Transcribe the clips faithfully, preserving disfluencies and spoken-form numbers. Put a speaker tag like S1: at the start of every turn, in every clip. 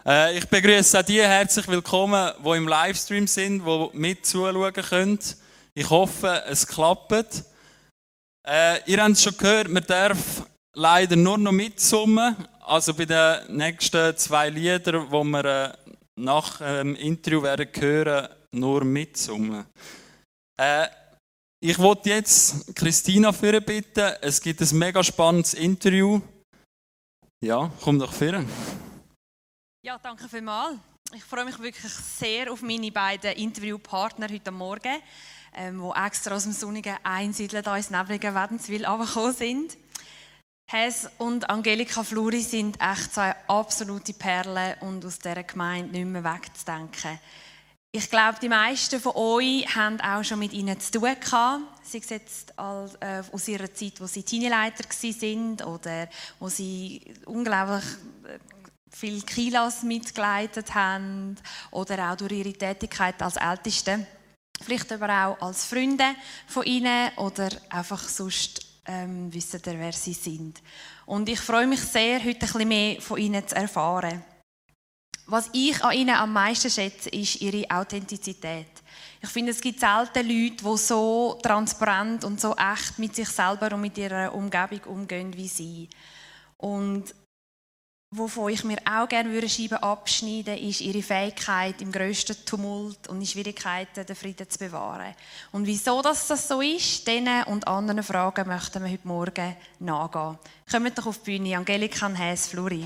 S1: Äh, ich begrüße auch die herzlich willkommen, die im Livestream sind, die mit zuschauen können. Ich hoffe, es klappt. Äh, ihr habt es schon gehört, man darf leider nur noch mitsummen. Also bei den nächsten zwei Liedern, die wir äh, nach dem Interview werden hören, nur mitsummen. Äh, ich wollte jetzt Christina führen bitten. Es gibt ein mega spannendes Interview. Ja, komm doch führen.
S2: Ja, danke vielmals. Ich freue mich wirklich sehr auf meine beiden Interviewpartner heute Morgen, ähm, die extra aus dem sonnigen Einsiedeln hier ins neblige Wädenswil runtergekommen sind. Hes und Angelika Fluri sind echt zwei absolute Perlen und aus dieser Gemeinde nicht mehr wegzudenken. Ich glaube, die meisten von euch haben auch schon mit ihnen zu tun gehabt. Sei es jetzt als, äh, aus ihrer Zeit, wo sie Teenieleiter waren oder wo sie unglaublich äh, viele Kilas mitgeleitet haben oder auch durch ihre Tätigkeit als Älteste. Vielleicht aber auch als Freunde von ihnen oder einfach sonst ähm, wissen ihr, wer sie sind. Und ich freue mich sehr, heute ein bisschen mehr von ihnen zu erfahren. Was ich an ihnen am meisten schätze, ist ihre Authentizität. Ich finde, es gibt selten Leute, die so transparent und so echt mit sich selber und mit ihrer Umgebung umgehen wie sie. Und wovon ich mir auch gerne würde Scheiben abschneiden, ist ihre Fähigkeit, im grössten Tumult und in Schwierigkeiten den Frieden zu bewahren. Und wieso das, das so ist, diesen und anderen Fragen möchten wir heute Morgen nachgehen. Kommt doch auf die Bühne, Angelika und Hes Fluri.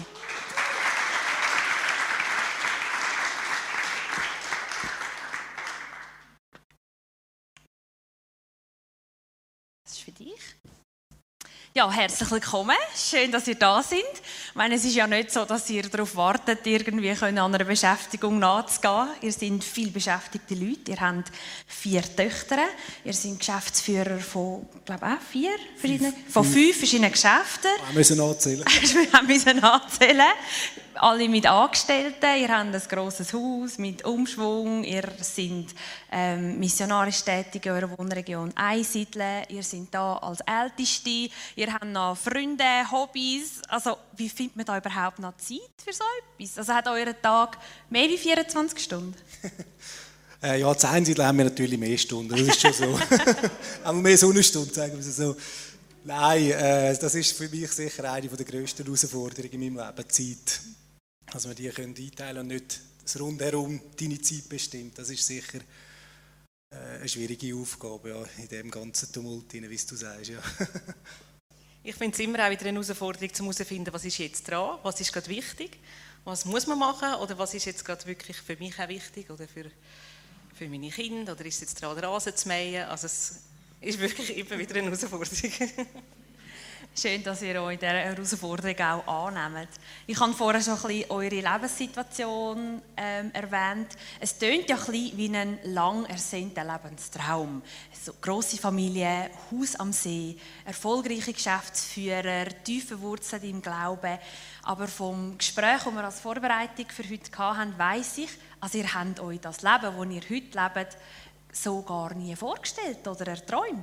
S2: Das ist für dich. Ja, herzlich willkommen. Schön, dass ihr da seid. Ich meine, es ist ja nicht so, dass ihr darauf wartet, irgendwie an einer Beschäftigung nachzugehen. Ihr seid viel beschäftigte Leute. Ihr habt vier Töchter. Ihr seid Geschäftsführer von, glaube ich, vier verschiedenen, von fünf verschiedenen Geschäften.
S3: Wir müssen nachzählen.
S2: Wir müssen nachzählen. Alle mit Angestellten. Ihr habt ein grosses Haus mit Umschwung. Ihr seid ähm, missionarisch tätig in eurer Wohnregion Einsiedeln. Ihr seid da als Älteste. Ihr habt noch Freunde, Hobbys. Also, wie findet man da überhaupt noch Zeit für so etwas? Also, hat euer Tag mehr als vierundzwanzig Stunden?
S3: äh, ja, zu Einsiedeln haben wir natürlich mehr Stunden. Das ist schon so. Haben wir mehr Sonnenstunden, sagen wir es so. Nein, äh, das ist für mich sicher eine der grössten Herausforderungen in meinem Leben, Zeit. Dass wir die können einteilen und nicht das Rundherum deine Zeit bestimmt. Das ist sicher äh, eine schwierige Aufgabe, ja, in dem ganzen Tumult, wie du sagst. Ja.
S4: Ich finde es immer auch wieder eine Herausforderung, um herauszufinden, was ist jetzt dran, was ist gerade wichtig, was muss man machen oder was ist jetzt gerade wirklich für mich auch wichtig oder für, für meine Kinder oder ist es jetzt dran, den Rasen zu mähen. Also es ist wirklich immer wieder eine Herausforderung.
S2: Schön, dass ihr euch dieser Herausforderung auch annehmt. Ich habe vorher schon ein bisschen eure Lebenssituation ähm, erwähnt. Es tönt ja ein bisschen wie ein lang ersehnter Lebenstraum. So, grosse Familie, Haus am See, erfolgreiche Geschäftsführer, tiefe Wurzeln im Glauben. Aber vom Gespräch, das wir als Vorbereitung für heute hatten, weiss ich, also ihr habt euch das Leben, das ihr heute lebt, so gar nie vorgestellt oder erträumt.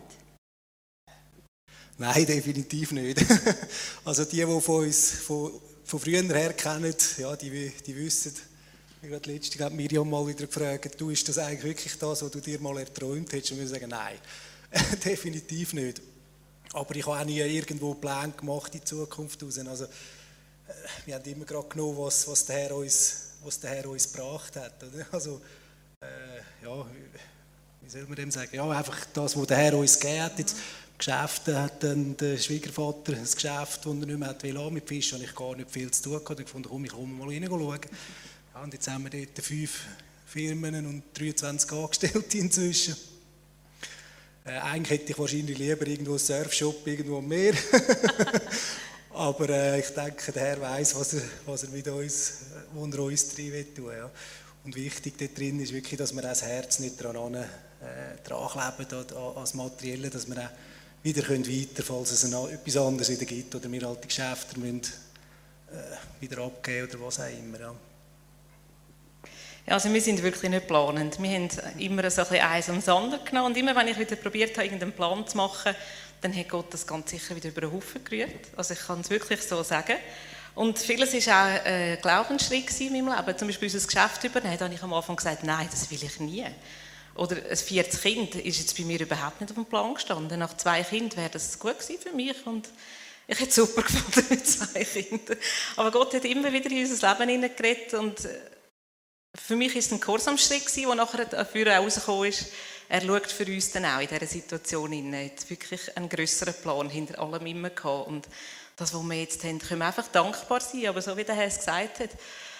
S3: Nein, definitiv nicht. Also die, die von uns von, von früher her kennen, ja, die, die wissen, wie gerade letztens hat Miriam mal wieder gefragt, du, ist das eigentlich wirklich das, was du dir mal erträumt hättest? Und wir sagen, nein, definitiv nicht. Aber ich habe auch nie irgendwo Pläne gemacht in die Zukunft raus. Also, wir haben immer gerade genommen, was, was, der Herr uns, was der Herr uns gebracht hat. Oder? Also, äh, ja, wie soll man dem sagen? Ja, einfach das, was der Herr uns gegeben hat. Jetzt, Geschäfte hat dann der Schwiegervater ein Geschäft, das er nicht mehr will, mit Fisch, und ich gar nicht viel zu tun hatte. Ich fand, komm, ich komme mal reinschauen. Ja, und jetzt haben wir dort fünf Firmen und dreiundzwanzig Angestellte inzwischen. Äh, eigentlich hätte ich wahrscheinlich lieber irgendwo einen Surfshop irgendwo am Meer. Aber äh, ich denke, der Herr weiss, was er, was er mit uns, wo er uns drin tun will. Ja. Und wichtig dort drin ist wirklich, dass wir das Herz nicht daran äh, kleben, an das Materielle, dass wir auch wieder können weiter, falls es noch etwas anderes wieder gibt oder wir alte Geschäfte müssen, äh, wieder abgeben oder was auch immer. Ja.
S4: Ja, also wir sind wirklich nicht planend. Wir haben immer so ein bisschen eins ums andere genommen und immer wenn ich wieder probiert habe, irgendeinen Plan zu machen, dann hat Gott das ganz sicher wieder über den Haufen gerührt. Also ich kann es wirklich so sagen. Und vieles war auch ein Glaubensschritt in meinem Leben. Zum Beispiel unser Geschäft übernehmen, da habe ich am Anfang gesagt, nein, das will ich nie. Oder ein viertes Kind ist jetzt bei mir überhaupt nicht auf dem Plan gestanden. Nach zwei Kindern wäre das gut gewesen für mich und ich hätte es super gefunden mit zwei Kindern. Aber Gott hat immer wieder in unser Leben hineingeredet und für mich war es ein Gehorsamsschritt, der nachher dafür herausgekommen ist. Er schaut für uns dann auch in dieser Situation hin. Er hat wirklich einen grösseren Plan hinter allem immer gehabt. Und das, was wir jetzt haben, können wir einfach dankbar sein. Aber so wie der Herr es gesagt hat,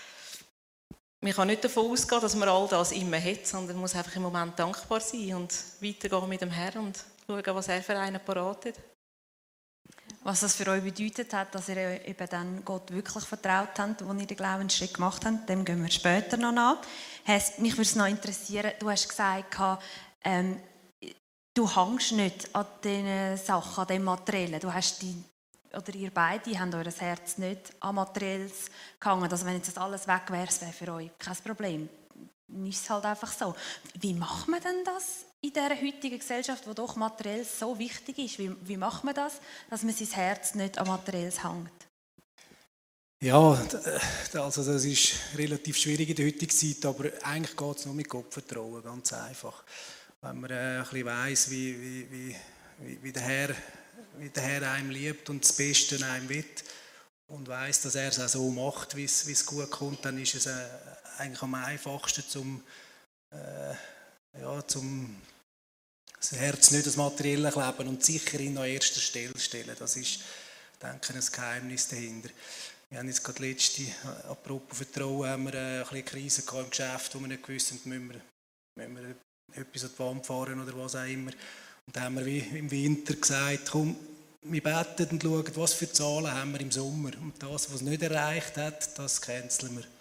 S4: man kann nicht davon ausgehen, dass man all das immer hat, sondern man muss einfach im Moment dankbar sein und weitergehen mit dem Herrn und schauen, was er für einen parat hat.
S2: Was das für euch bedeutet hat, dass ihr eben dann Gott wirklich vertraut habt, als ihr den Glaubensschritt gemacht habt, dem gehen wir später noch nach. Mich würde es noch interessieren, du hast gesagt, ähm, du hängst nicht an diesen Sachen, an dem Materiellen. Du hast die, oder ihr beide habt euer Herz nicht an Materielles gehangen. Also wenn jetzt das alles weg wäre, wäre für euch kein Problem. Dann ist es halt einfach so. Wie macht man denn das in dieser heutigen Gesellschaft, wo doch materiell so wichtig ist? Wie, wie macht man das, dass man sein Herz nicht an Materielles hängt?
S3: Ja, also das ist relativ schwierig in der heutigen Zeit, aber eigentlich geht es nur mit Gottvertrauen, ganz einfach. Wenn man äh, ein bisschen weiss, wie, wie, wie, wie, wie, der Herr, wie der Herr einem liebt und das Beste einem will und weiss, dass er es auch so macht, wie es, wie es gut kommt, dann ist es äh, eigentlich am einfachsten, zum, äh, ja, zum das Herz nicht das Materielle kleben und sicher ihn an erster Stelle stellen. Das ist, denke ich, ein Geheimnis dahinter. Wir haben jetzt gerade letzte, apropos Vertrauen, haben wir eine kleine Krise gehabt im Geschäft, wo wir nicht gewusst haben, müssen wir, müssen wir etwas an die Wand fahren oder was auch immer. Und dann haben wir wie im Winter gesagt, komm, wir beten und schauen, was für Zahlen haben wir im Sommer. Und das, was es nicht erreicht hat, das canceln wir.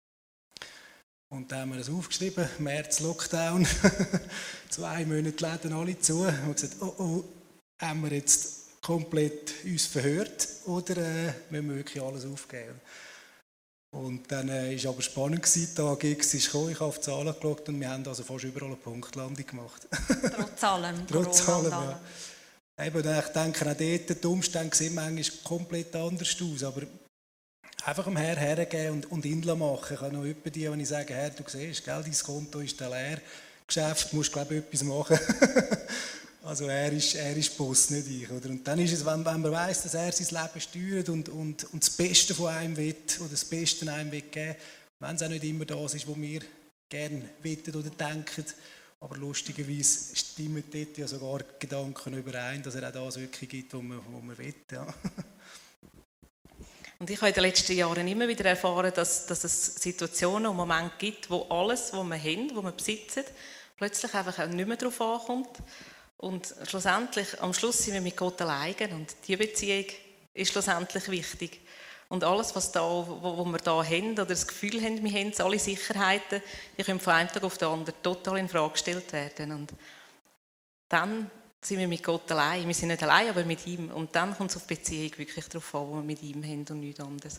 S3: Und dann haben wir das aufgeschrieben, März Lockdown, zwei Monate Läden alle zu. Und gesagt, oh oh, haben wir jetzt komplett uns verhört oder äh, müssen wir wirklich alles aufgeben? Und dann war äh, es aber spannend gewesen, der G X ist gekommen, ich habe auf die Zahlen geschaut und wir haben also fast überall eine Punktlandung gemacht.
S2: Trotz allem.
S3: Trotz allem, ja. Eben, ich denke, auch dort, die Umstände sehen manchmal komplett anders aus, aber einfach dem Herrn hergeben und, und ihn machen. Ich habe noch jemanden, die, wenn ich sage, Herr, du siehst, gell, dein Konto ist leer, Geschäft, musst du, glaube ich, etwas machen. Also er ist, er ist Boss, nicht ich. Oder? Und dann ist es, wenn, wenn man weiss, dass er sein Leben steuert und, und, und das Beste von einem will, oder das Beste einem will geben, wenn es auch nicht immer das ist, was wir gerne wollen oder denken, aber lustigerweise stimmen dort ja sogar Gedanken überein, dass er auch das wirklich gibt, was man, was man will. Ja.
S4: Und ich habe in den letzten Jahren immer wieder erfahren, dass, dass es Situationen und Momente gibt, wo alles, was wir haben, was wir besitzen, plötzlich einfach auch nicht mehr darauf ankommt. Und schlussendlich, am Schluss sind wir mit Gott allein und diese Beziehung ist schlussendlich wichtig. Und alles, was, da, wo, wo wir da haben oder das Gefühl haben, wir haben alle Sicherheiten, die können von einem Tag auf den anderen total in Frage gestellt werden. Und dann sind wir mit Gott allein. Wir sind nicht allein, aber mit ihm. Und dann kommt es auf die Beziehung wirklich darauf an, die wir mit ihm haben und nichts anderes.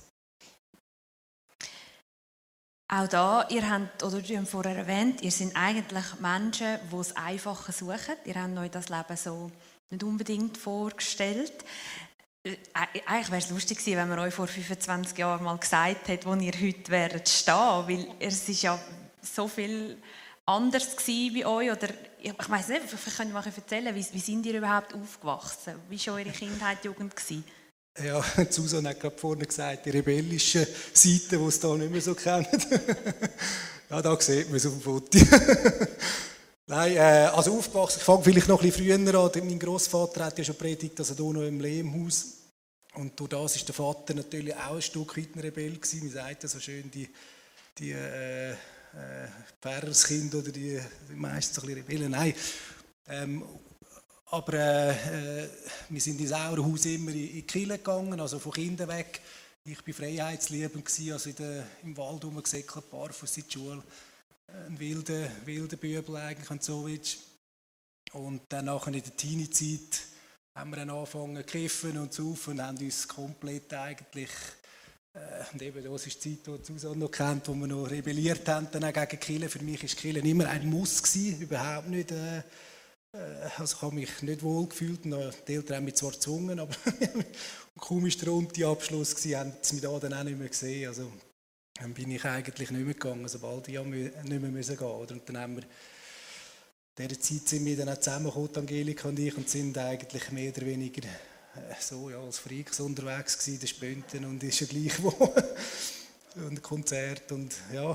S2: Auch da, ihr habt, oder ihr habt vorher erwähnt, ihr seid eigentlich Menschen, die es Einfache suchen. Ihr habt euch das Leben so nicht unbedingt vorgestellt. Eigentlich wäre es lustig gewesen, wenn man euch vor fünfundzwanzig Jahren mal gesagt hätte, wo ihr heute wäret stehen, weil es ist ja so viel anders gewesen bei euch. Oder ich weiss nicht, vielleicht könnt ihr mal erzählen, wie, wie sind ihr überhaupt aufgewachsen? Wie war eure Kindheit, Jugend gewesen?
S3: Ja, Susan hat gerade vorne gesagt, die rebellische Seite, die es da nicht mehr so kennen. Ja, da sieht man es auf dem Foto. Nein, äh, also aufgewachsen, ich fange vielleicht noch ein bisschen früher an. Mein Grossvater hat ja schon predigt, dass er hier noch im Lehmhaus. Und durch das war der Vater natürlich auch ein Stück weit ein Rebell gewesen. Man sagt ja so schön, die, die äh, äh, Pfarrerskinder oder die, die meisten so ein bisschen Rebellen. Nein. Ähm, Aber äh, wir sind ins Sauerhaus immer in die Kirche gegangen, also von Kindern weg. Ich war freiheitsliebend, also in der, im Wald rumgesäckelt, barfuß in die Schule. Ein wilder, wilder Bübel eigentlich, wenn du so willst. Und dann nachher in der Teenie-Zeit haben wir dann angefangen zu kiffen und zu saufen und haben uns komplett eigentlich, äh, und eben das ist die Zeit, die Susanne noch kennt, wo wir noch rebelliert haben dann auch gegen die Kirche. Für mich war die Kirche immer ein Muss gewesen, überhaupt nicht äh, Also ich habe mich nicht wohl gefühlt. Die Eltern haben mich zwar gezwungen, aber kaum war der runde Abschluss, haben sie mich da dann auch nicht mehr gesehen. Also dann bin ich eigentlich nicht mehr gegangen, sobald ich nicht mehr gehen musste. Und dann haben wir in dieser Zeit sind wir dann auch zusammengekommen, Angelika und ich, und sind eigentlich mehr oder weniger so ja, als Freaks unterwegs gewesen, das Spönten und ist ja gleich wo. Und Konzert und ja,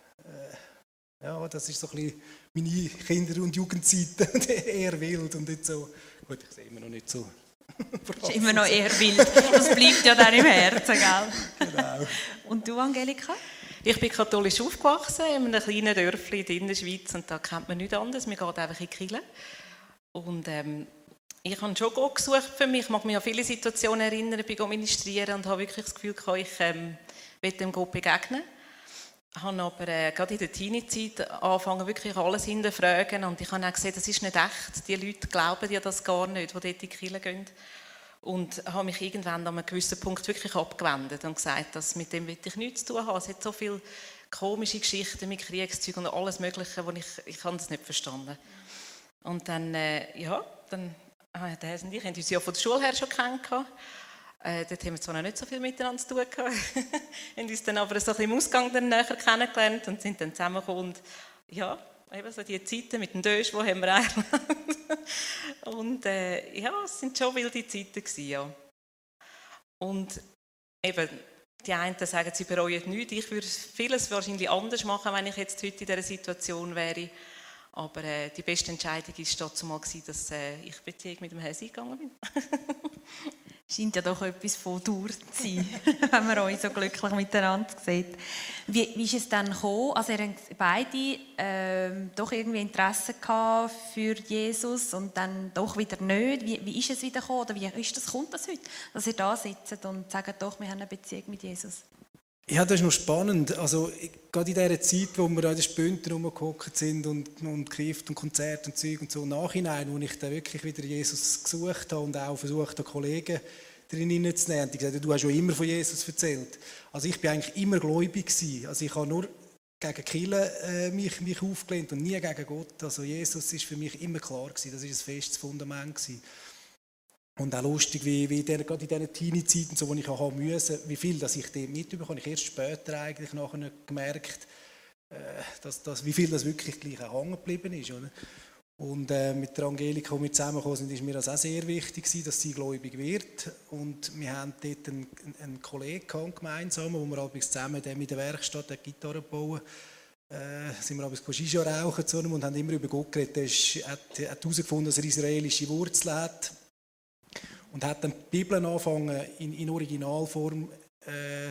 S3: äh, ja, das ist so ein bisschen meine Kinder- und Jugendzeit, eher wild und nicht so, gut, ich sehe immer noch nicht so.
S2: Das ist immer noch eher wild, das bleibt ja dann im Herzen, gell?
S3: Genau.
S2: Und du, Angelika?
S4: Ich bin katholisch aufgewachsen, in einem kleinen Dörfli in der Schweiz und da kennt man nichts anderes, man geht einfach in die Kirche. Und ähm, ich habe schon Gott gesucht für mich, ich mag mich an viele Situationen erinnern, ich bin ministrieren und habe wirklich das Gefühl, ich ähm, will dem Gott begegnen. Ich habe aber äh, gerade in der Teenie-Zeit angefangen, wirklich alles hinterfragen und ich habe auch gesehen, das ist nicht echt, die Leute glauben ja das gar nicht, die dort in die Kirche gehen. Und habe mich irgendwann an einem gewissen Punkt wirklich abgewendet und gesagt, dass mit dem will ich nichts zu tun haben. Es hat so viele komische Geschichten mit Kriegszeugen und alles Mögliche, wo ich, ich habe das nicht verstanden. Und dann, äh, ja, dann, äh, der Herr und ich haben uns ja von der Schule her schon kennengelernt. Äh, dort haben wir zwar noch nicht so viel miteinander zu tun gehabt, haben uns dann aber so ein bisschen im Ausgang dann näher kennengelernt und sind dann zusammengekommen. Und ja, eben so die Zeiten mit dem Dösch, wo haben wir erlebt. Und äh, ja, es sind schon wilde Zeiten gewesen, ja. Und eben, die einen sagen, sie bereuen nichts. Ich würde vieles wahrscheinlich anders machen, wenn ich jetzt heute in dieser Situation wäre. Aber äh, die beste Entscheidung war dazu mal, dass äh, ich Beziehung mit dem Herrn eingegangen bin.
S2: Scheint ja doch etwas von Dauer zu sein, wenn man euch so glücklich miteinander sieht. Wie, wie ist es dann gekommen? Also ihr habt beide ähm, doch irgendwie Interesse gehabt für Jesus und dann doch wieder nicht. Wie, wie ist es wieder gekommen? Oder wie ist das, kommt das heute, dass ihr da sitzt und sagt, doch, wir haben eine Beziehung mit Jesus?
S3: Ja, das ist noch spannend. Also, gerade in dieser Zeit, wo wir an den Spönten rumgehockt sind und, und Kräfte und Konzerte und Zeug und so, im Nachhinein, wo ich dann wirklich wieder Jesus gesucht habe und auch versucht habe, Kollegen drin hineinzunehmen, haben die gesagt, du hast schon immer von Jesus erzählt. Also ich bin eigentlich immer gläubig gewesen. Also ich habe nur gegen die Kirche äh, mich, mich aufgelehnt und nie gegen Gott. Also Jesus ist für mich immer klar gewesen. Das ist ein festes Fundament gewesen. Und auch lustig, wie, wie der, gerade in diesen Teenie-Zeiten, so, wo ich auch haben musste, wie viel dass ich dort mitbekomme. Ich habe erst später eigentlich nachher gemerkt, äh, dass, dass, wie viel das wirklich gleich auch hängen geblieben ist. Oder? Und äh, mit der Angelika, die wir zusammengekommen sind, ist mir das auch sehr wichtig gewesen, dass sie gläubig wird. Und wir haben dort einen, einen Kollegen gehabt, gemeinsam, wo wir abends zusammen mit der Werkstatt die Gitarre bauen. Äh, sind wir abends Shisha rauchen zu und haben immer über Gott geredet. Er hat herausgefunden, dass er israelische Wurzeln hat. Und hat dann die Bibel angefangen in, in Originalform äh, äh,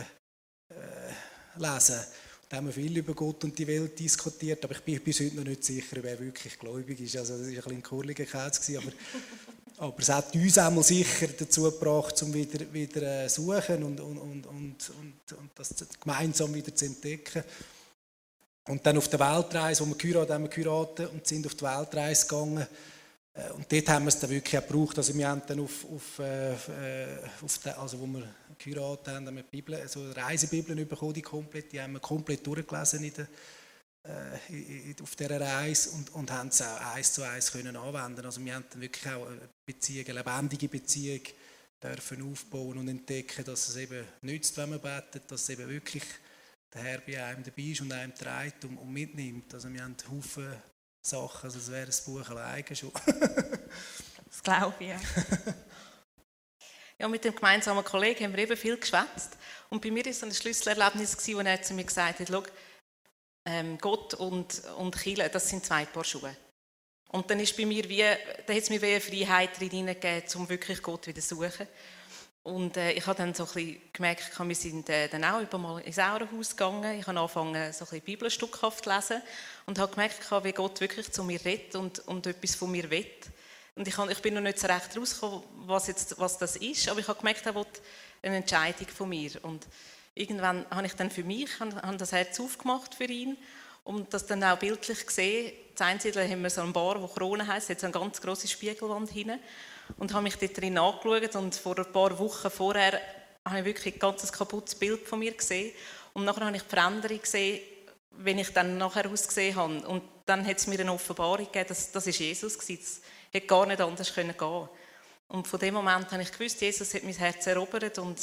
S3: lesen. Da haben wir viel über Gott und die Welt diskutiert, aber ich bin bis heute noch nicht sicher, wer wirklich gläubig ist. Also das war ein bisschen ein kurliger Käse, aber, aber es hat uns einmal sicher dazu gebracht, um wieder, wieder äh, suchen und, und, und, und, und, und das gemeinsam wieder zu entdecken. Und dann auf der Weltreise, wo wir geheiratet haben, wir geheiratet und sind auf die Weltreise gegangen. Und dort haben wir es dann wirklich auch gebraucht. Also wir haben dann auf, auf, äh, auf den, also wo wir geheiratet haben, haben wir Bibel, also Reisebibeln bekommen, die komplett, die haben wir komplett durchgelesen in der, äh, auf dieser Reise und, und haben es auch eins zu eins können anwenden. Also wir haben dann wirklich auch eine Beziehung, eine lebendige Beziehung dürfen aufbauen und entdecken, dass es eben nützt, wenn man betet, dass es eben wirklich der Herr bei einem dabei ist und einem trägt und, und mitnimmt. Also wir haben Haufen Sachen, also das wäre ein Buch alleine schon.
S2: Das glaube ich. Ja.
S4: Ja, mit dem gemeinsamen Kollegen haben wir eben viel geschwätzt. Und bei mir war es so ein Schlüsselerlebnis, wo er zu mir gesagt hat, schau, ähm, Gott und, und Kirche, das sind zwei Paar Schuhe. Und dann ist bei mir wie, da hat es mir wie eine Freiheit hineingegeben, um wirklich Gott wieder zu suchen. Und äh, ich habe dann so ein bisschen gemerkt, wir sind äh, dann auch über mal ins Auerhaus gegangen. Ich habe angefangen, so ein bisschen Bibelstückhaft zu lesen und habe gemerkt, wie Gott wirklich zu mir redet und, und etwas von mir will. Und ich, habe, ich bin noch nicht so recht rausgekommen, was, jetzt, was das ist, aber ich habe gemerkt, er will eine Entscheidung von mir. Und irgendwann habe ich dann für mich habe das Herz aufgemacht für ihn und das dann auch bildlich gesehen. In Einsiedler haben wir so eine Bar, die Krone heisst, hat so eine ganz grosse Spiegelwand hinten. Und habe mich dort drin angeschaut und vor ein paar Wochen vorher habe ich wirklich ein ganz kaputtes Bild von mir gesehen. Und nachher habe ich die Veränderung gesehen, wenn ich dann nachher ausgesehen habe. Und dann hat es mir eine Offenbarung gegeben, dass das ist Jesus war. hätte gar nicht anders gehen können. Und von dem Moment habe ich gewusst, Jesus hat mein Herz erobert und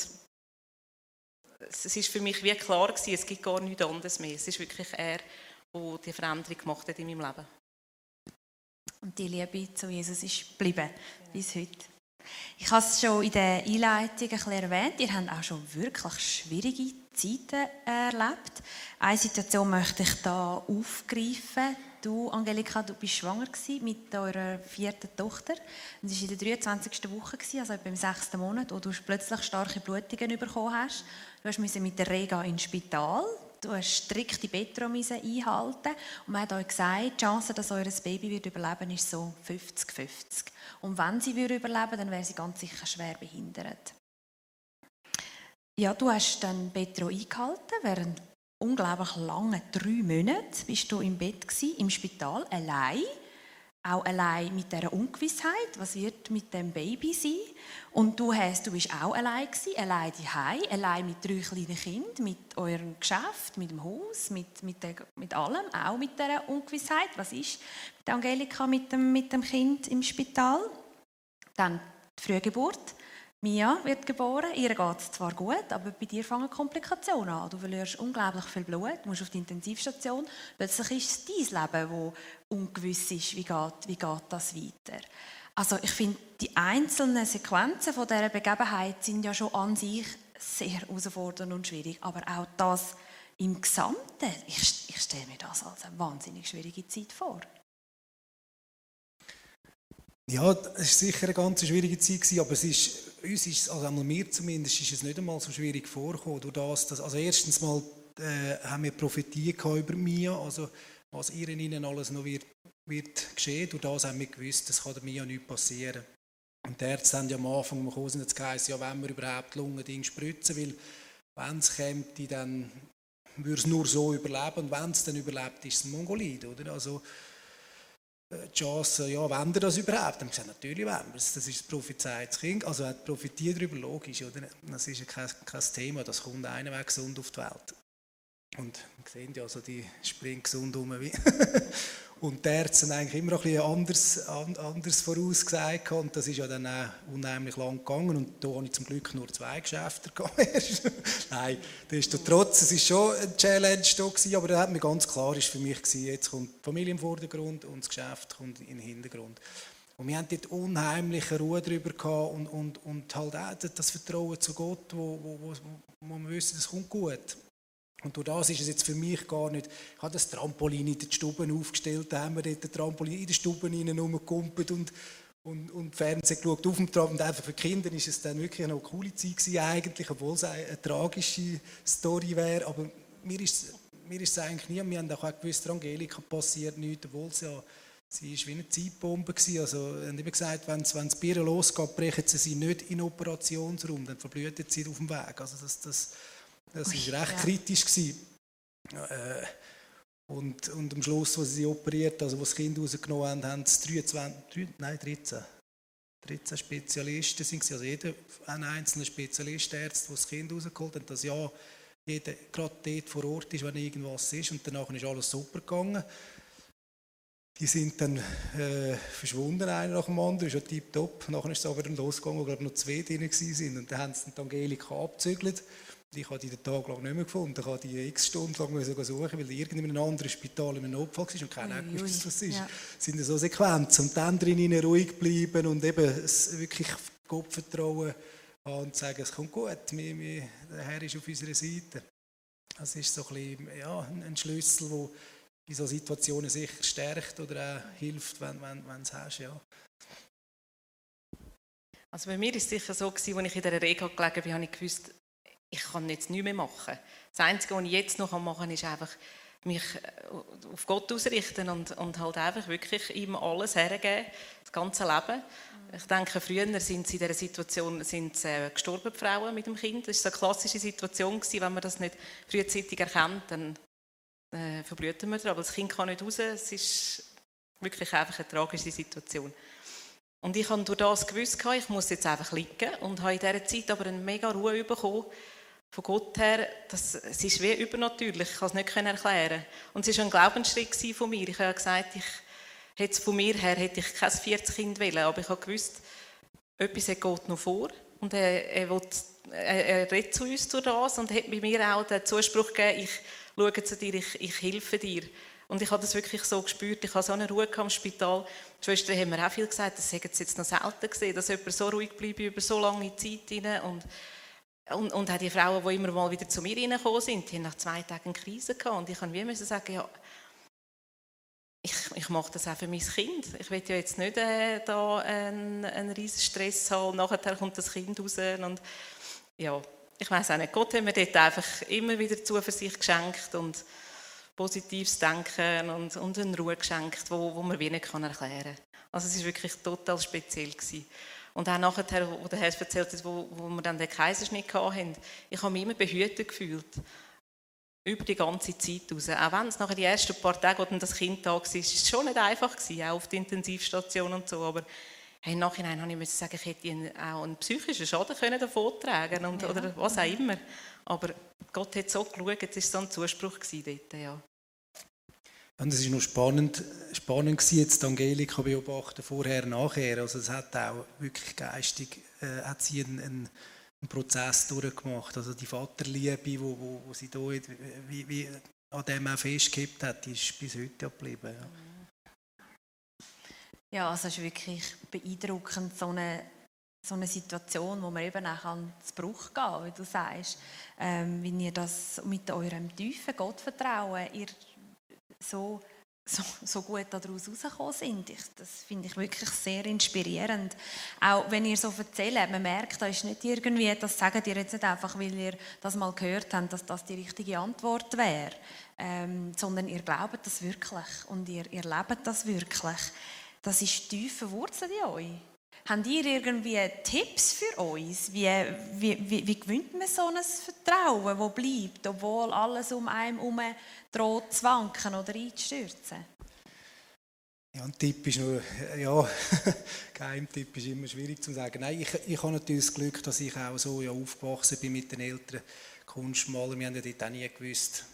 S4: es ist für mich wie klar gewesen, es gibt gar nichts anderes mehr. Es ist wirklich er, der die Veränderung gemacht hat in meinem Leben.
S2: Und die Liebe zu Jesus ist geblieben, bis heute. Ich habe es schon in der Einleitung ein bisschen erwähnt, ihr habt auch schon wirklich schwierige Zeiten erlebt. Eine Situation möchte ich hier aufgreifen. Du, Angelika, du warst schwanger mit eurer vierten Tochter. Das war in der dreiundzwanzigsten Woche, also etwa im sechsten Monat, wo du plötzlich starke Blutungen bekommen hast. Du musst mit der Rega ins Spital. Du musst strikte Bettruhe einhalten. Und man hat euch gesagt, die Chance, dass euer Baby wird überleben, ist so fünfzig fünfzig. Und wenn sie überleben würde, dann wäre sie ganz sicher schwer behindert. Ja, du hast dann Bettruhe eingehalten. Während unglaublich lange drei Monate bist du im Bett gewesen, im Spital, allein. Auch allein mit dieser Ungewissheit, was wird mit dem Baby sein. Und du, hast, du bist auch allein gewesen, allein daheim, allein mit drei kleinen Kindern, mit eurem Geschäft, mit dem Haus, mit, mit, der, mit allem, auch mit dieser Ungewissheit. Was ist mit Angelika mit dem, mit dem Kind im Spital? Dann die Frühgeburt. Mia wird geboren, ihr geht es zwar gut, aber bei dir fangen Komplikationen an. Du verlierst unglaublich viel Blut, du musst auf die Intensivstation. Plötzlich ist es dein Leben, das ungewiss ist, wie geht, wie geht das weiter. Also ich finde, die einzelnen Sequenzen von dieser Begebenheit sind ja schon an sich sehr herausfordernd und schwierig, aber auch das im Gesamten, ich, ich stelle mir das als eine wahnsinnig schwierige Zeit vor.
S3: Ja, es war sicher eine ganz schwierige Zeit, aber es ist, uns ist, also mir zumindest, ist es nicht einmal so schwierig vorgekommen. Durch das, dass, also erstens mal äh, haben wir profitiert über Mia, also was ihr in ihnen alles noch wird, wird geschehen. Durch das haben wir gewusst, das kann der Mia nicht passieren. Und die Ärzte haben ja am Anfang mal geheißen, ja, wenn wir überhaupt Lungending spritzen, weil wenn es käme, dann würde es nur so überleben und wenn es dann überlebt, ist es ein Mongolid, oder? Also, die Chance, ja, wenn ihr das überhaupt? Dann haben wir gesagt, natürlich wollen wir es. Das ist das prophezeites Kind. Also er profitiert darüber, logisch. Oder? Das ist ja kein, kein Thema, das kommt einer weg gesund auf die Welt. Und wir sehen ja, also die springen gesund um. Und die Ärzte haben eigentlich immer ein bisschen anders, anders vorausgesagt. Und das ist ja dann auch unheimlich lang gegangen. Und da habe ich zum Glück nur zwei Geschäfte gehabt. Nein, das ist trotz, es war schon eine Challenge da, aber das hat mir ganz klar ist für mich gewesen, jetzt kommt die Familie im Vordergrund und das Geschäft kommt in den Hintergrund. Und wir hatten dort unheimliche Ruhe darüber gehabt und, und, und halt auch das Vertrauen zu Gott, wo, wo, wo, wo wir wissen, es kommt gut. Und durch das ist es jetzt für mich gar nicht, ich habe das Trampolin in den Stuben aufgestellt, da haben wir dort ein Trampolin in den Stuben rumgekumpelt und, und, und Fernsehen geschaut auf dem Tram. Und einfach für die Kinder ist es dann wirklich eine coole Zeit gewesen, eigentlich, obwohl es eine, eine tragische Story wäre. Aber mir ist, mir ist es eigentlich nie, wir haben auch gewusst, Angelika passiert nichts, obwohl es ja, sie war wie eine Zeitbombe gewesen. Also, wir haben immer gesagt, wenn es, wenn es bei ihr losgeht, brechen sie sie nicht in den Operationsraum, dann verblüht sie auf dem Weg. Also das, das, Das war recht ja. kritisch. Äh, und, und am Schluss, als sie sie operiert, also als das Kind rausgenommen haben, haben es dreiundzwanzig, nein, dreizehn, dreizehn Spezialisten sind. Also jeder ein einzelner Spezialist, Ärzte, der das Kind rausgeholt hat, dass ja jeder gerade dort vor Ort ist, wenn irgendwas ist. Und danach ist alles super gegangen. Die sind dann äh, verschwunden, einer nach dem anderen, ist ja tipptopp. Nachher ist es aber dann losgegangen, wo glaube noch zwei drin waren. Und dann haben sie die Angelika abgezügelt. Ich habe die den Tag lang nicht mehr gefunden. Ich habe die x Stunden lang suchen, weil irgend in einem anderen Spital in einem Notfall war und keiner gewusst, was es ist. Ja. Das sind so Sequenzen. Und dann drinnen ruhig bleiben und eben wirklich Gott vertrauen und sagen, es kommt gut, wir, wir, der Herr ist auf unserer Seite. Das ist so ein bisschen, ja, ein Schlüssel, der in solchen Situationen sicher stärkt oder auch hilft, wenn, wenn, wenn es hast. Ja.
S4: Also bei mir war es sicher so, als ich in dieser Rega gelegen bin, habe ich gewusst, ich kann jetzt nichts mehr machen. Das Einzige, was ich jetzt noch machen kann, ist einfach mich auf Gott ausrichten und, und halt einfach wirklich ihm alles hergeben, das ganze Leben. Ich denke, früher sind sie in dieser Situation sind äh, gestorben, die Frauen mit dem Kind. Das war so eine klassische Situation, wenn man das nicht frühzeitig erkennt, dann äh, verblüht man. Aber das Kind kann nicht raus. Es ist wirklich einfach eine tragische Situation. Und ich habe durch das gewusst, ich muss jetzt einfach liegen und habe in dieser Zeit aber eine mega Ruhe bekommen. Von Gott her, das, es ist wie übernatürlich, ich kann es nicht erklären. Und es war ein Glaubensschritt von mir. Ich habe gesagt, ich, Hätte von mir her hätte ich kein vierzig Kind wollen, aber ich habe gewusst, etwas geht noch vor und er, er, will, er, er redet zu uns durch das und hat bei mir auch den Zuspruch gegeben, ich schaue zu dir, ich, ich helfe dir. Und ich habe das wirklich so gespürt, ich hatte so eine Ruhe im Spital. Die Schwestern haben mir auch viel gesagt, das hätten sie jetzt noch selten gesehen, dass jemand so ruhig bleibt über so lange Zeit hinein. Und, und, und auch die Frauen, die immer mal wieder zu mir reingekommen sind, die haben nach zwei Tagen eine Krise gehabt und ich kann wie müssen sagen, ja, Ich, ich mache das auch für mein Kind. Ich will ja jetzt nicht äh, da einen, einen riesen Stress haben und nachher kommt das Kind raus. Und, ja, ich weiss auch nicht, Gott hat mir dort einfach immer wieder Zuversicht geschenkt und positives Denken und, und eine Ruhe geschenkt, wo, wo man wie nicht erklären kann. Also es war wirklich total speziell gewesen. Und auch nachher, wo der Herr erzählt hat, wo, wo wir dann den Kaiserschnitt hatten, ich habe mich immer behütet gefühlt. Über die ganze Zeit raus. Auch wenn es nachher die ersten paar Tage, wo dann das Kind da war, war es schon nicht einfach gewesen, auch auf der Intensivstation und so. Aber hey, im Nachhinein habe ich müssen sagen, ich hätte ihnen auch einen psychischen Schaden können davon tragen und ja. Oder was auch immer. Aber Gott hat so geschaut, es war so ein Zuspruch dort, ja.
S3: Und es war noch spannend, spannend gewesen, jetzt die Angelika beobachten, vorher, nachher. Also es hat auch wirklich geistig, äh, hat sie einen, einen einen Prozess durchgemacht. Also die Vaterliebe, wo, wo, wo sie da wie, wie an dem auch festgehalten hat, die ist bis heute geblieben. Ja,
S2: ja, also es ist wirklich beeindruckend, so eine, so eine Situation, wo man eben auch an den Bruch gehen kann, wie du sagst. Ähm, wenn ihr das mit eurem tiefen Gottvertrauen ihr so So, so gut daraus rausgekommen sind. Ich, das finde ich wirklich sehr inspirierend. Auch wenn ihr so erzählt, man merkt, da ist nicht irgendwie, das sagt ihr jetzt nicht einfach, weil ihr das mal gehört habt, dass das die richtige Antwort wäre, ähm, sondern ihr glaubt das wirklich und ihr, ihr lebt das wirklich. Das ist tief verwurzelt in euch. Habt ihr irgendwie Tipps für uns? Wie, wie, wie, wie gewinnt man so ein Vertrauen, das bleibt, obwohl alles um einen herum droht zu wanken oder einzustürzen?
S3: Ja, ein Tipp ist nur, ja, Geheimtipp ist immer schwierig zu sagen. Nein, ich, ich habe natürlich das Glück, dass ich auch so ja, aufgewachsen bin mit den älteren Kunstmalern. Wir haben ja dort auch nie gewusst,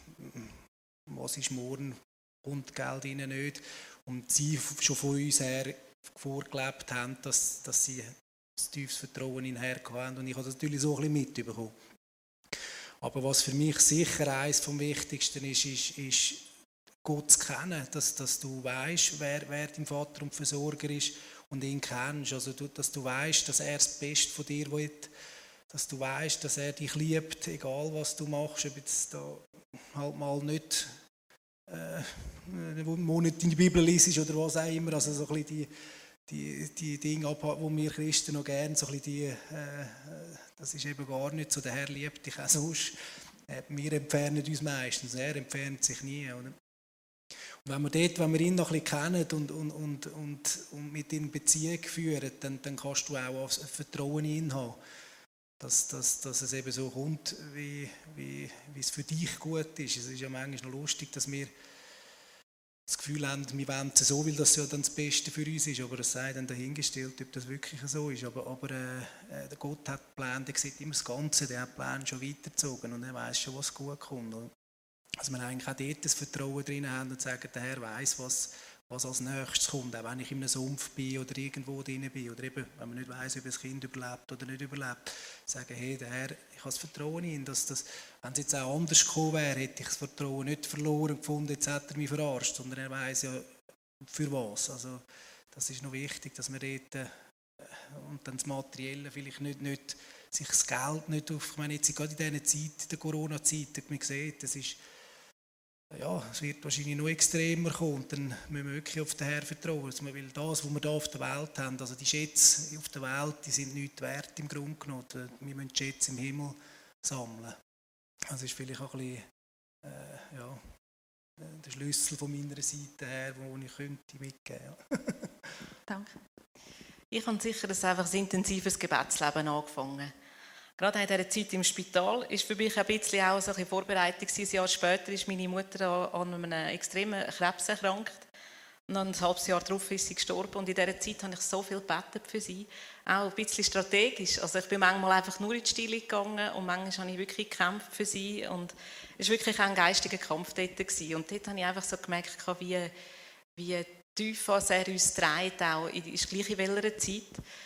S3: was ist morgen, kommt Geld rein, nicht. Und sie schon von uns her vorgelebt haben, dass, dass sie ein tiefes Vertrauen in den Herrn haben und ich habe das natürlich so ein bisschen mitbekommen. Aber was für mich sicher eines vom Wichtigsten ist, ist, ist Gott zu kennen, dass, dass du weißt, wer, wer dein Vater und Versorger ist und ihn kennst, also du, dass du weißt, dass er das Beste von dir will, dass du weißt, dass er dich liebt, egal was du machst, ob jetzt da halt mal nicht äh, wo nicht in die Bibel liest oder was auch immer, also so ein bisschen die, die, die Dinge, die wir Christen noch gerne, so ein bisschen die, äh, das ist eben gar nicht so, der Herr liebt dich auch sonst, äh, wir entfernen uns meistens, er entfernt sich nie. Oder? Und wenn wir, dort, wenn wir ihn noch ein bisschen kennen und, und, und, und, und mit ihm Beziehung führen, dann, dann kannst du auch Vertrauen in ihn haben. Dass, dass, dass es eben so kommt, wie, wie, wie es für dich gut ist. Es ist ja manchmal noch lustig, dass wir das Gefühl haben, wir wollen es so, weil das ja dann das Beste für uns ist. Aber es sei dann dahingestellt, ob das wirklich so ist. Aber, aber äh, der Gott hat Pläne, der sieht immer das Ganze, der hat Pläne schon weitergezogen und er weiß schon, was gut kommt. Also wir eigentlich auch dort das Vertrauen drin haben und sagen, der Herr weiss, was, was als nächstes kommt, auch wenn ich in einem Sumpf bin oder irgendwo drin bin oder eben, wenn man nicht weiss, ob das Kind überlebt oder nicht überlebt, sagen, hey, der Herr, ich habe das Vertrauen in ihn, dass das, wenn es jetzt auch anders gekommen wäre, hätte ich das Vertrauen nicht verloren gefunden, jetzt hat er mich verarscht, sondern er weiss ja, für was. Also das ist noch wichtig, dass man dort, äh, und dann das Materielle vielleicht nicht, nicht sich das Geld nicht auf, ich meine jetzt gerade in dieser Zeit, der Corona-Zeit, man sieht, das ist ja, es wird wahrscheinlich noch extremer kommen und dann müssen wir wirklich auf den Herrn vertrauen. Also, weil das, was wir hier auf der Welt haben, also die Schätze auf der Welt, die sind nichts wert im Grunde genommen. Wir müssen die Schätze im Himmel sammeln. Das ist vielleicht auch ein bisschen äh, ja, der Schlüssel von meiner Seite her, den ich könnte mitgeben könnte.
S2: Danke.
S4: Ich habe sicher ein, einfach ein intensives Gebetsleben angefangen. Gerade in dieser Zeit im Spital war für mich ein bisschen auch so eine Vorbereitung. Ein Jahr später ist meine Mutter an einem extremen Krebs erkrankt. Und dann ein halbes Jahr darauf ist sie gestorben. Und in dieser Zeit habe ich so viel gebetet für sie. Auch ein bisschen strategisch. Also ich bin manchmal einfach nur in die Stille gegangen und manchmal habe ich wirklich gekämpft für sie. Und es war wirklich auch ein geistiger Kampf dort. Und dort habe ich einfach so gemerkt, wie, wie tief, was er uns trägt, auch in die gleiche welcher Zeit.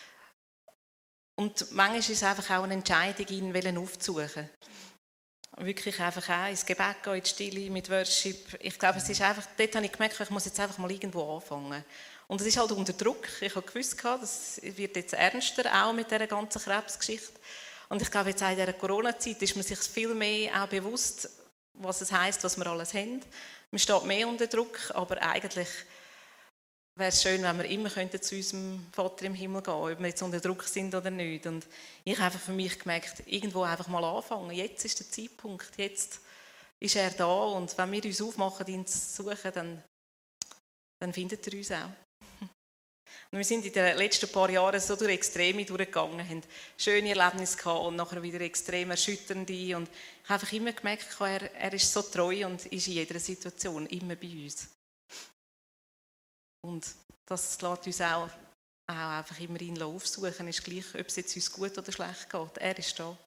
S4: Und manchmal ist es einfach auch eine Entscheidung, ihn aufzusuchen. Wirklich einfach auch ins Gebet gehen, in die Stille, mit Worship. Ich glaube, es ist einfach, dort habe ich gemerkt, ich muss jetzt einfach mal irgendwo anfangen. Und es ist halt unter Druck. Ich habe gewusst, das wird jetzt ernster, auch mit dieser ganzen Krebsgeschichte. Und ich glaube, jetzt auch in dieser Corona-Zeit ist man sich viel mehr auch bewusst, was es heisst, was wir alles haben. Man steht mehr unter Druck, aber eigentlich wäre es schön, wenn wir immer zu unserem Vater im Himmel gehen könnten, ob wir jetzt unter Druck sind oder nicht. Und ich habe einfach für mich gemerkt, irgendwo einfach mal anfangen. Jetzt ist der Zeitpunkt, jetzt ist er da. Und wenn wir uns aufmachen, ihn zu suchen, dann, dann findet er uns auch. Und wir sind in den letzten paar Jahren so durch Extreme durchgegangen, haben schöne Erlebnisse gehabt und nachher wieder extrem erschütternde. Und ich habe einfach immer gemerkt, er, er ist so treu und ist in jeder Situation immer bei uns. Und das lässt uns auch, auch einfach immer ihn aufsuchen, ist gleich, ob es jetzt uns gut oder schlecht geht. Er ist da.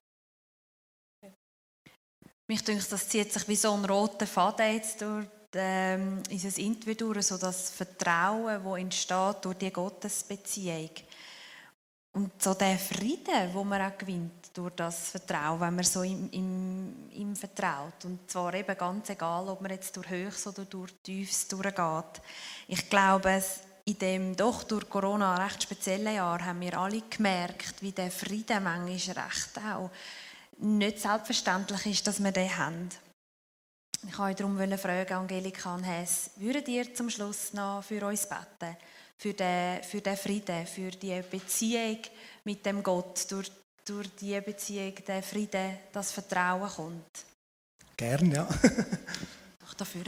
S2: Mich denkt, das zieht sich wie so ein roter Faden jetzt durch ähm, unser Interview durch, so das Vertrauen, das entsteht durch die Gottesbeziehung. Und so der Frieden, den man auch gewinnt durch das Vertrauen, wenn man so ihm, ihm, ihm vertraut. Und zwar eben ganz egal, ob man jetzt durch Höchst oder durch Tiefs durchgeht. Ich glaube, in dem doch durch Corona recht speziellen Jahr haben wir alle gemerkt, wie der Frieden manchmal recht auch nicht selbstverständlich ist, dass wir den haben. Ich wollte darum fragen, Angelika und Hess, würdet ihr zum Schluss noch für uns beten? Für den, für den Frieden, für die Beziehung mit dem Gott, durch, durch die Beziehung, der Frieden, das Vertrauen kommt.
S3: Gerne, ja.
S2: Doch dafür.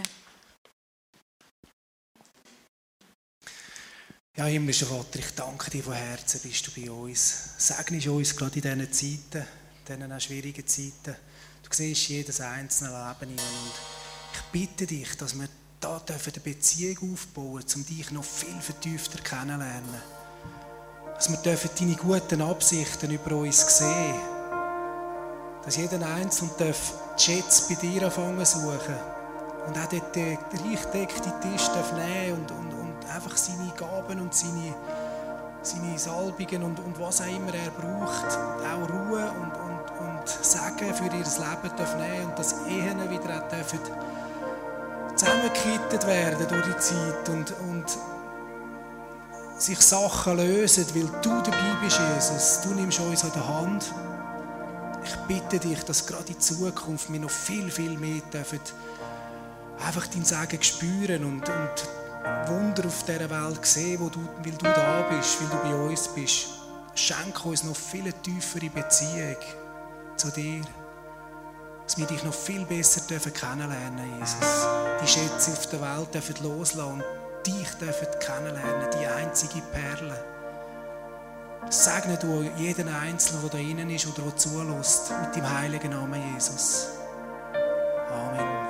S3: Ja, himmlischer Vater, ich danke dir von Herzen, bist du bei uns. Segnest uns gerade in diesen Zeiten, in diesen auch schwierigen Zeiten. Du siehst jedes einzelne Leben und ich bitte dich, dass wir da dürfen eine Beziehung aufbauen, um dich noch viel vertiefter kennenzulernen. Dass wir dürfen deine guten Absichten über uns sehen. Dass jeder Einzelne darf die Schätze bei dir anfangen zu suchen. Und auch dort den reich gedeckten Tisch darf nehmen und, und, und einfach seine Gaben und seine, seine Salbungen und, und was auch immer er braucht, auch Ruhe und, und, und Segen für ihr Leben darf nehmen und dass Ehen wieder auch dürfen zusammengekittet werden durch die Zeit und, und sich Sachen lösen, weil du dabei bist, Jesus. Du nimmst uns an der Hand. Ich bitte dich, dass gerade in Zukunft wir noch viel, viel mehr dürfen einfach dein Segen spüren und, und Wunder auf dieser Welt sehen, wo du, weil du da bist, weil du bei uns bist. Schenk uns noch viel tiefere Beziehung zu dir. Dass wir dich noch viel besser kennenlernen dürfen, Jesus. Die Schätze auf der Welt dürfen loslassen und dich dürfen kennenlernen, die einzige Perle. Segne du jeden Einzelnen, der da innen ist oder der zulässt, mit dem heiligen Namen Jesus. Amen.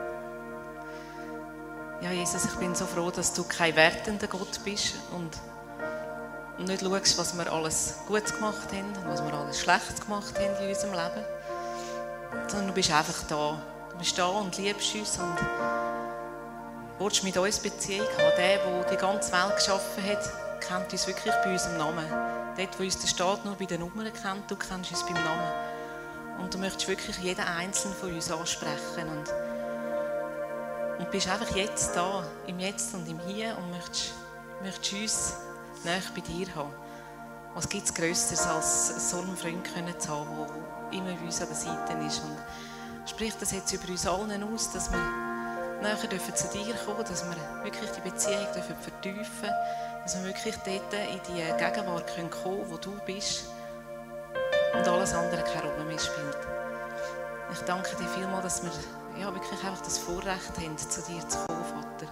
S4: Ja, Jesus, ich bin so froh, dass du kein wertender Gott bist und nicht schaust, was wir alles gut gemacht haben und was wir alles schlecht gemacht haben in unserem Leben. Sondern du bist einfach da. Du bist da und liebst uns und willst mit uns Beziehung haben. Der, der die ganze Welt geschaffen hat, kennt uns wirklich bei unserem Namen. Dort, wo uns der Staat nur bei den Nummern kennt, du kennst uns beim Namen. Und du möchtest wirklich jeden Einzelnen von uns ansprechen. Und, und bist einfach jetzt da, im Jetzt und im Hier und möchtest, möchtest uns nahe bei dir haben. Was gibt es Grösseres, als so einen Freund zu haben, der immer bei uns an der Seite ist. Und sprich das jetzt über uns allen aus, dass wir näher dürfen zu dir kommen, dass wir wirklich die Beziehung dürfen vertiefen, dass wir wirklich dort in die Gegenwart kommen können, wo du bist und alles andere keine Rolle mehr spielt. Ich danke dir vielmals, dass wir ja, wirklich einfach das Vorrecht haben, zu dir zu kommen, Vater.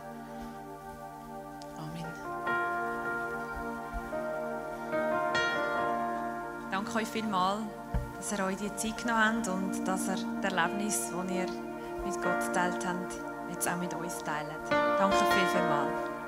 S4: Amen.
S2: Danke euch vielmals, dass ihr euch die Zeit genommen habt und dass ihr das Erlebnis, das ihr mit Gott geteilt habt, jetzt auch mit uns teilt. Danke viel, vielmals.